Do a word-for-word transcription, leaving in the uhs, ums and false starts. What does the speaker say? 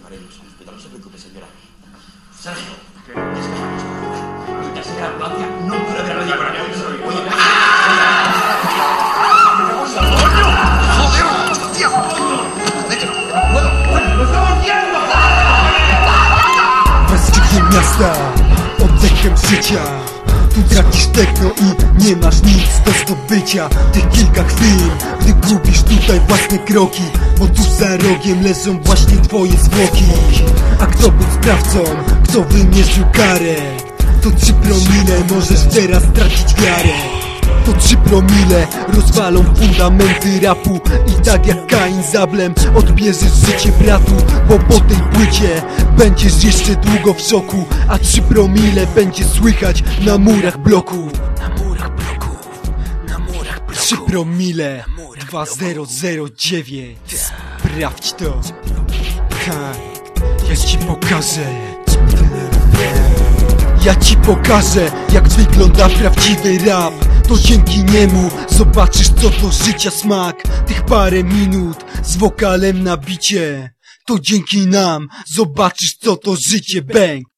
faremos hospedar sobre preocupe, señora. Sergio, que es la señora ambulancia no puede ver a nadie para que soy. ¡Joder! ¡Hostia! ¡Vete! ¡Puedo! ¡Lo estamos viendo! Westchnieniem miasta, oddechem życia. Tu tracisz techno i nie masz nic do zdobycia. Tych kilka chwil, gdy gubisz tutaj własne kroki, bo tu za rogiem leżą właśnie twoje zwłoki. A kto był sprawcą, kto wymierzył karę? To trzy promile, możesz teraz tracić wiarę. To trzy promile rozwalą fundamenty rapu. I tak jak Kain z Ablem odbierzesz życie bratu, bo po tej płycie będziesz jeszcze długo w szoku. A trzy promile będzie słychać na murach bloku. Na murach bloków, na murach bloków. Trzy promile, dwa zero zero dziewięć. Sprawdź to. Tak, ja ci pokażę. Ja ci pokażę, jak wygląda prawdziwy rap. To dzięki niemu zobaczysz, co to życia smak. Tych parę minut z wokalem na bicie. To dzięki nam zobaczysz, co to życie bęk.